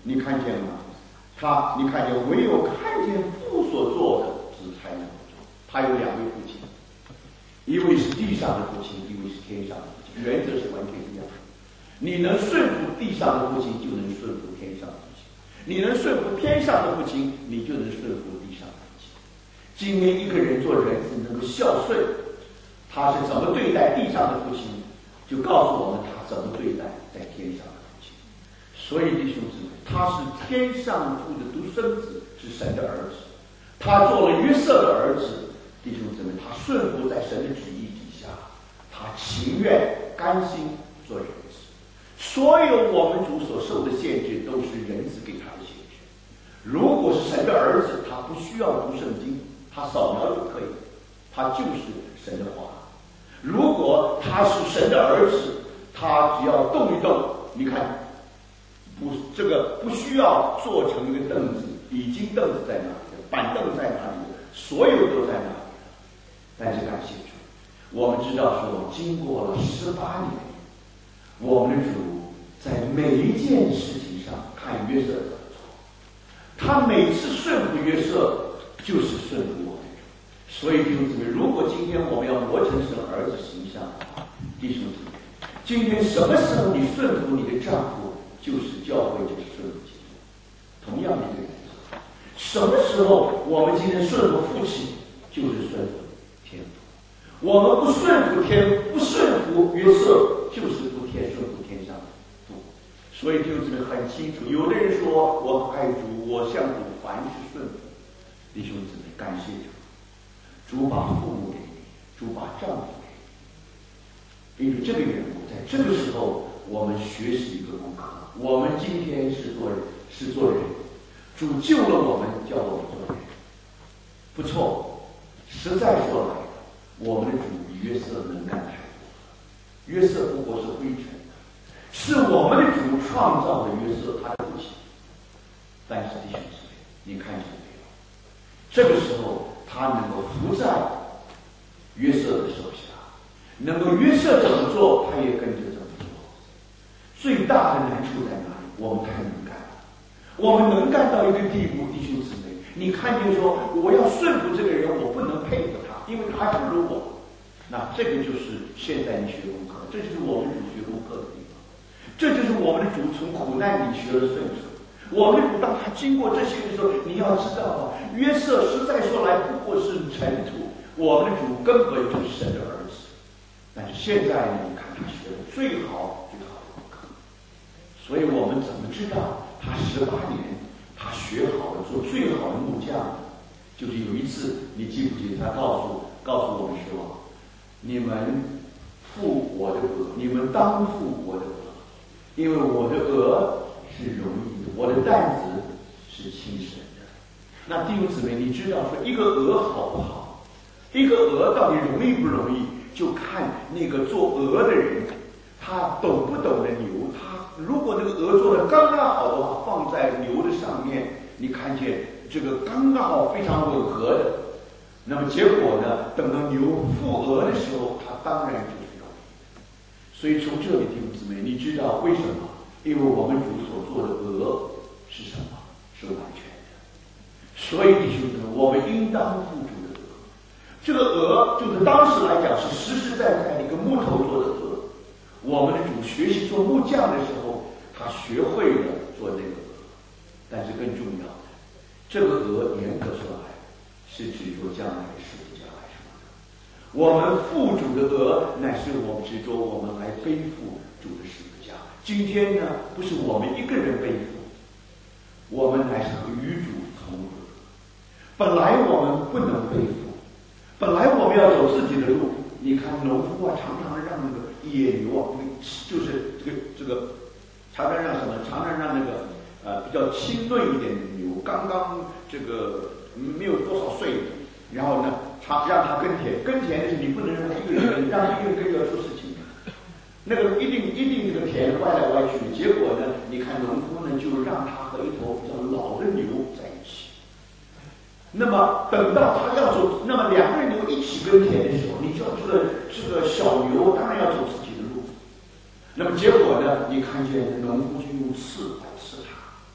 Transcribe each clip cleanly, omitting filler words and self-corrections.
你看见吗？你看见唯有看见父所做的，子才能做。他有2位父亲，一位是地上的父亲，一位是天上的父亲，原则是完全一样的。你能顺服地上的父亲，就能顺服天上的父亲；你能顺服天上的父亲，你就能顺服地上的父亲。今天一个人做人子能够孝顺，他是怎么对待地上的父亲，就告诉我们他怎么对待在天上的父亲。所以弟兄姊妹，他是天上父的独生子，是神的儿子。他做了约瑟的儿子，弟兄姊妹，他顺服在神的旨意底下，他情愿甘心做人子。所有我们主所受的限制，都是人子给他的限制。如果是神的儿子，他不需要读圣经，他扫描就可以，他就是神的话。如果他是神的儿子，他只要动一动，你看，不需要做成一个凳子，已经凳子在那里，板凳在哪里，所有都在那里。但是感谢主，我们知道说，经过了18年，我们的主在每一件事情上看约瑟怎么做，他每次顺服约瑟，就是顺服我们的主。所以弟兄姊妹，如果今天我们要磨成神儿子形象的话，弟兄姊妹，今天什么时候你顺服你的丈夫，就是教会就是顺服基督，同样的一个原则。什么时候我们今天顺服父亲，就是顺服天父。我们不顺服约瑟，就是不顺服天上的父。所以弟兄姊妹很清楚，有的人说我爱主，我向主凡事顺服。弟兄姊妹，感谢主，主把父母给你，主把丈夫给你。因为这个缘故，在这个时候我们学习一个功课。我们今天是做人，主救了我们，叫我们做人，不错。实在说来，我们的主比约瑟能干太多了。约瑟不过是灰尘，是我们的主创造的约瑟，他的父亲。但是弟兄姊妹，你看见没有？这个时候他能够服在约瑟的手下，能够约瑟怎么做，他也跟着怎么做。最大的难处在哪里？我们太能干了。我们能干到一个地步，弟兄姊妹，你看见说我要顺服这个人，我不能佩服他，因为他还不如我。那这个就是现在你学功课，这就是我们主学功课的地方，这就是我们的主从苦难里学了顺服。我们的主当他经过这些的时候，你要知道啊，约瑟实在说来不过是尘土，我们的主根本就是神的儿子。但是现在呢，你看他学的最好的功课，所以我们怎么知道他18年他学好了做最好的木匠？就是有一次，你记不记得他告诉我们说，你们负我的额，你们当负我的额，因为我的额是容易的，我的担子是轻省的。那弟兄姊妹，你知道说一个额好不好？一个额到底容易不容易，就看那个做额的人，他懂不懂得牛。他如果那个额做的刚刚好的话，放在牛的上面，你看见这个刚刚好非常吻合的，那么结果呢，等到牛负额的时候，它当然就是容易。所以从这里弟兄姊妹，你知道为什么？因为我们主所做的额是什么？是完全的。所以弟兄姊妹，我们应当付主的额。这个额就是当时来讲是实实在在的一个木头做的额。我们的主学习做木匠的时候，他学会了做那个额。但是更重要的，这个额严格说来是指着将来的十字架来说的。我们负主的额，乃是我们指着我们来背负主的十字架。今天呢，不是我们一个人背负，我们乃是和与主同额。本来我们不能背负，本来我们要走自己的路。你看农夫啊，常常让那个野牛啊，就是这个常常让什么？常常让那个比较清嫩一点的牛，刚刚这个没有多少岁，然后呢，让它耕田。耕田的是你不能让一个人让一个人耕要出事情，那个一定这个田歪来歪去的。结果呢，你看农夫呢就让他和一头比较老的牛在一起。那么等到他要走，那么两个人牛一起耕田的时候，你知道这个小牛当然要走自己的路。那么结果呢，你看见农夫就用刺来刺他。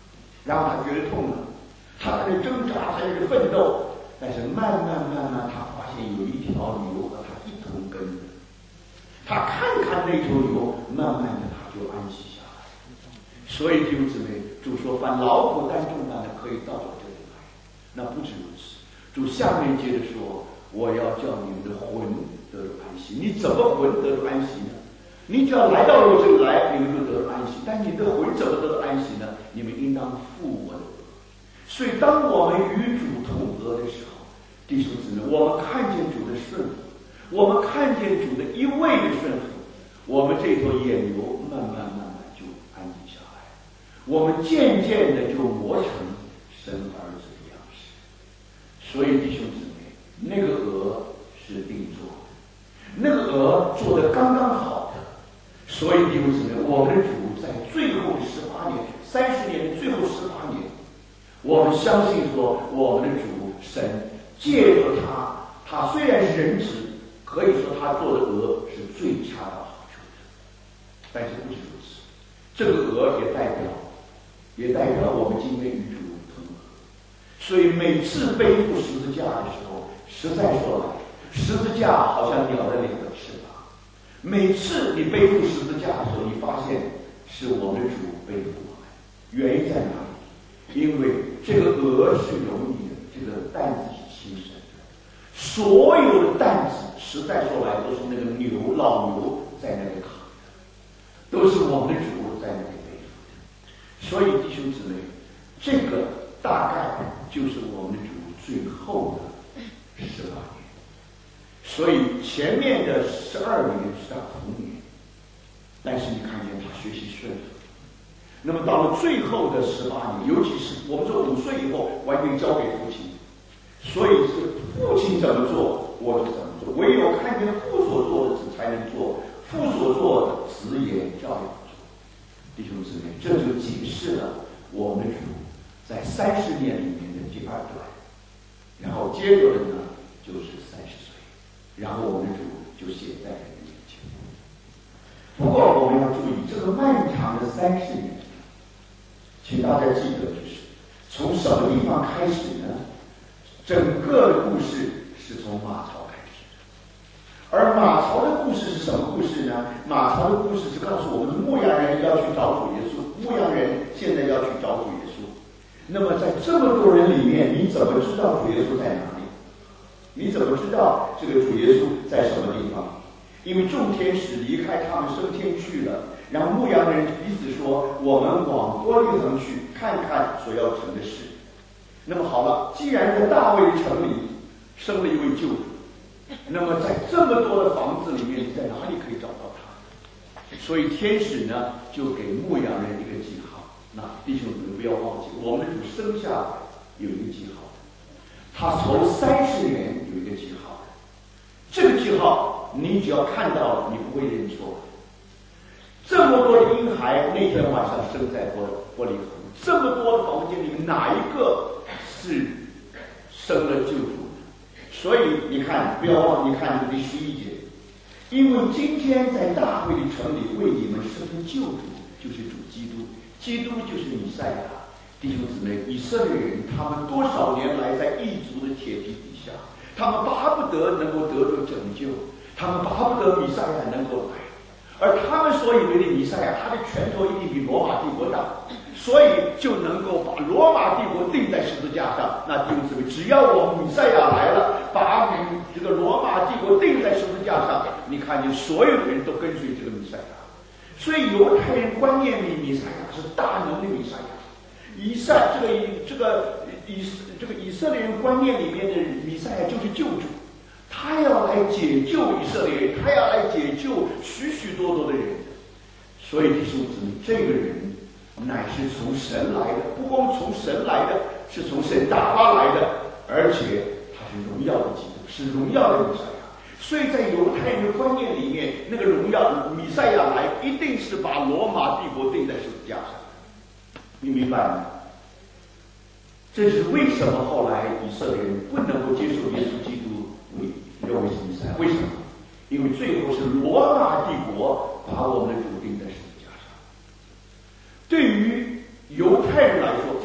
然后他觉得痛了，他在那挣扎，在那奋斗，但是慢慢，他发现有一条牛和他一同跟着。他看看那头牛，慢慢的他就安息下来。所以弟兄姊妹，主说凡劳苦担重担的，可以到我这里来。那不止如此，主下面接着说，我要叫你们的魂得着安息。你怎么魂得着安息呢？你只要来到我这里来，你们就得着安息。但你的魂怎么得着安息呢？你们应当负我的恶。所以当我们与主同恶的时候，弟兄姊妹，我们看见主的顺服，我们看见主的一味的顺服，我们这头野牛慢慢就安静下来，我们渐渐的就磨成神儿子的样式。所以弟兄姊妹，那个鹅是定做的，那个鹅做的刚刚好的。所以弟兄姊妹，我们的主在最后的18年，30年的最后18年，我们相信说，我们的主神借着他虽然是人子，可以说他做的鹅是最恰到好处的。但是不止如此，这个鹅也代表我们今天与主同鹅。所以每次背负十字架的时候，实在说来，十字架好像鸟的2个翅膀。每次你背负十字架的时候，你发现是我们的主背负我们。原因在哪里？因为这个鹅是容易的，这个担子是轻省的。所有的担子，实在说来，都是那个老牛在那里扛的，都是我们的主在那里背负的。所以弟兄姊妹，这个大概就是我们的主最后的18年。所以前面的12年是他童年，但是你看见他学习顺服。那么到了最后的18年，尤其是我们说5岁以后，完全交给父亲。所以是父亲怎么做，我就怎么做。唯有看见父所做的，子才能做；父所做的，子也照样做。弟兄姊妹，这就解释了我们主在30年里面的第2段。然后接着的呢，就是30岁。然后我们的主就写在人面前。不过我们要注意，这个漫长的30年，请大家记得，就是从什么地方开始呢？整个的故事是从马槽开始的。而马槽的故事是什么故事呢？马槽的故事是告诉我们，牧羊人要去找主耶稣，牧羊人现在要去找主耶稣。那么在这么多人里面，你怎么知道主耶稣在哪里？你怎么知道这个主耶稣在什么地方？因为众天使离开他们升天去了，然后牧羊人彼此说，我们往伯利恒去看看所要成的事。那么好了，既然在大卫的城里生了一位救主，那么在这么多的房子里面，你在哪里可以找到他？所以天使呢就给牧羊人一个记号。那弟兄们不要忘记，我们的主生下来有一个记号，他头30年有一个记号。这个记号你只要看到了，你不会认错。这么多的婴孩那天晚上生在伯利恒，这么多的房间里面，哪一个是生了救主？所以你看，不要忘，你看这个第11节，因为今天在大卫的城里为你们生的救主，就是主基督，基督就是弥赛亚。弟兄姊妹，以色列人他们多少年来在异族的铁蹄底下，他们巴不得能够得着拯救，他们巴不得弥赛亚能够来。而他们所以为的弥赛亚，他的拳头一定比罗马帝国大，所以就能够把罗马帝国钉在十字架上。那弟兄姊妹，只要我弥赛亚来了，把这个罗马帝国钉在十字架上，你看见所有的人都跟随这个弥赛亚。所以犹太人观念里，弥赛亚是大能的弥赛亚。这个以色列人观念里面的弥赛亚就是救主。他要来解救以色列人，他要来解救许许多多的人。所以弟兄姊妹，这个人乃是从神来的，不光从神来的，是从神打发来的，而且他是荣耀的基督，是荣耀的弥赛亚。所以在犹太人的观念里面，那个荣耀弥赛亚来，一定是把罗马帝国钉在十字架上。你明白吗？这是为什么后来以色列人不能够接受耶稣基督认为是弥赛亚？为什么？因为最后是罗马帝国把我们的主钉在十字架上。对于犹太人来说，这是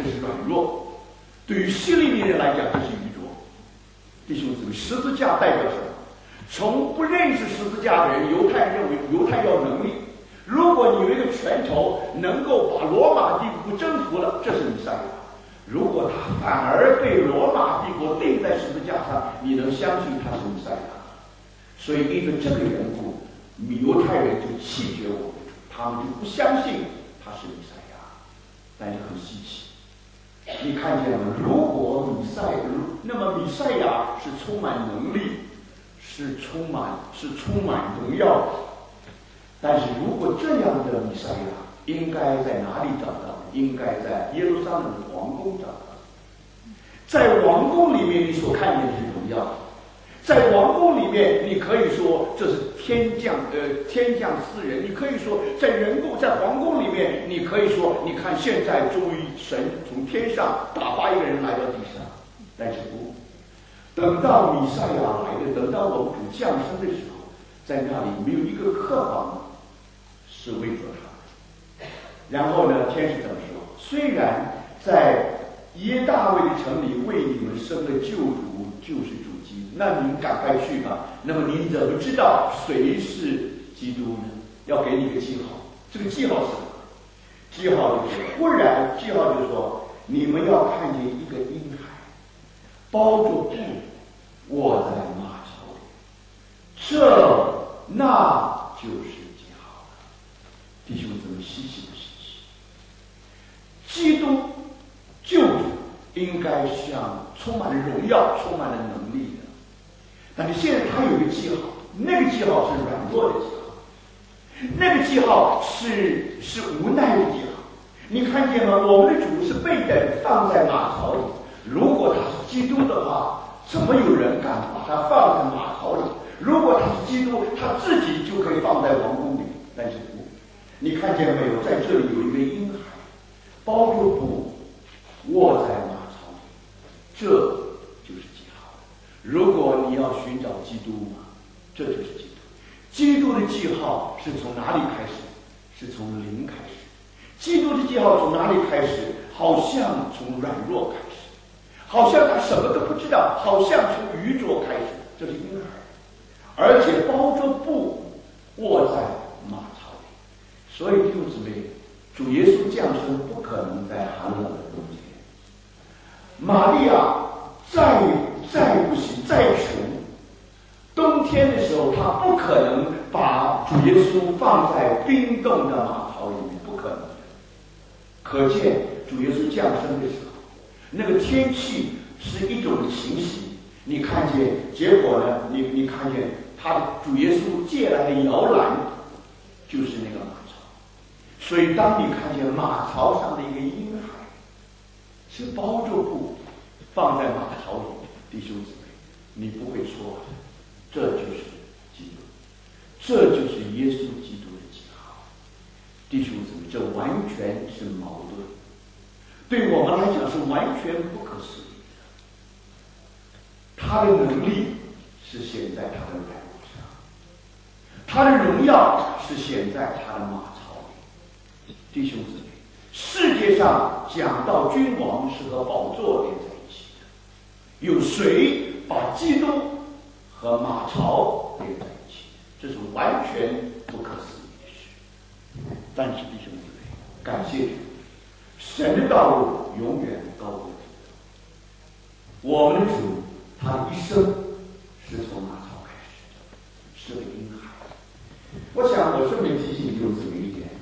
弱。对于希利尼人来讲，这是愚拙。弟兄姊妹，十字架代表什么？从不认识十字架的人，犹太人认为犹太要能力。如果你有一个拳头能够把罗马帝国征服了，这是弥赛亚。如果他反而被罗马帝国钉在十字架上，你能相信他是弥赛亚？所以因为这个缘故，犹太人就弃绝我们，他们就不相信他是弥赛亚。但是很稀奇，你看见了吗？如果那么弥赛亚是充满能力，是充满荣耀的。但是如果这样的弥赛亚应该在哪里找到？应该在耶路撒冷的王宫找到。在王宫里面，你所看见的是荣耀；在王宫里面，你可以说这是天降赐人；你可以说在皇宫里面，你可以说，你看现在终于神从天上打发一个人来到地上。但是不，等到弥赛亚来的，等到我们主降生的时候，在那里没有一个客房是为着他。然后呢，天使怎么说？虽然在耶大卫的城里为你们生了救主，就是主基督，那你们赶快去吧。那么你怎么知道谁是基督呢？要给你一个记号。这个记号是什么？记号就是说，你们要看见一个婴孩包着布卧在马槽里，那就是记号了。弟兄姊妹，稀奇不稀奇？基督救主应该像充满了荣耀、充满了能力的，但是现在他有一个记号，那个记号是软弱的记号，那个记号是无奈的记号。你看见吗？我们的主是被人放在马槽里，如果他是基督的话，怎么有人敢把他放在马槽里？如果他是基督，他自己就可以放在王宫里。但是不，你看见没有？在这里有一个婴孩包着布卧在马槽里，这就是记号。如果你要寻找基督嘛，这就是基督。基督的记号是从哪里开始？是从零开始。基督的记号从哪里开始？好像从软弱开始，好像他什么都不知道，好像从愚拙开始。这是婴孩，而且包着布卧在马槽里。所以弟兄姊妹，主耶稣降生不可能在寒冷的冬天。玛利亚再不行，再穷，冬天的时候她不可能把主耶稣放在冰冻的马槽里面，不可能。可见主耶稣降生的时候，那个天气是一种情形。你看见结果呢？你看见他的主耶稣借来的摇篮就是那个马槽。所以当你看见马槽上的一个婴孩是包着布放在马槽里，弟兄姊妹，你不会错的，这就是基督，这就是耶稣基督的记号。弟兄姊妹，这完全是矛盾，对我们来讲是完全不可思议的。他的能力是显在他的软弱上，他的荣耀是显在他的马槽里。弟兄姊妹，世界上讲到君王是和宝座连在一起的，有谁把基督和马槽连在一起？这是完全不可思议的事。但是弟兄姊妹，感谢主，神的道路永远高过人。我们的主他的一生是从马槽开始的，是个婴孩。我想我顺便提醒弟兄姊妹一点，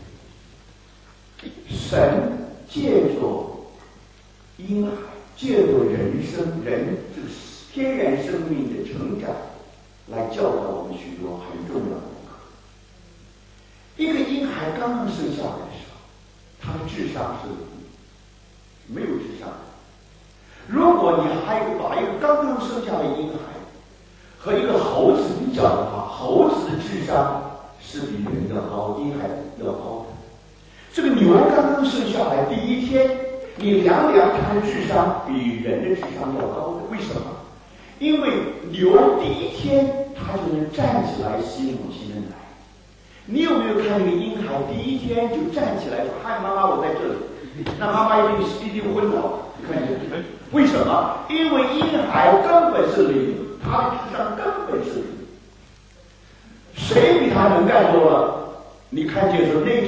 神借着婴孩，借着人这个天然生命的成长，来教导我们许多很重要的功课。一个婴孩刚刚生下来的时候，他的智商是没有智商的。如果你还把一个刚刚生下的婴孩和一个猴子比较的话，猴子的智商是比人的高，婴孩要高的。这个牛刚刚生下来第一天，你量它的智商比人的智商要高的。为什么？因为牛第一天它就能站起来吸母亲的奶。你有没有看那个婴孩第一天就站起来说：“嗨，妈妈，我在这里。” 那妈妈一定昏倒，你看见？为什么？因为婴孩根本是灵，他的智商根本是灵。谁比他能干多了？你看见说那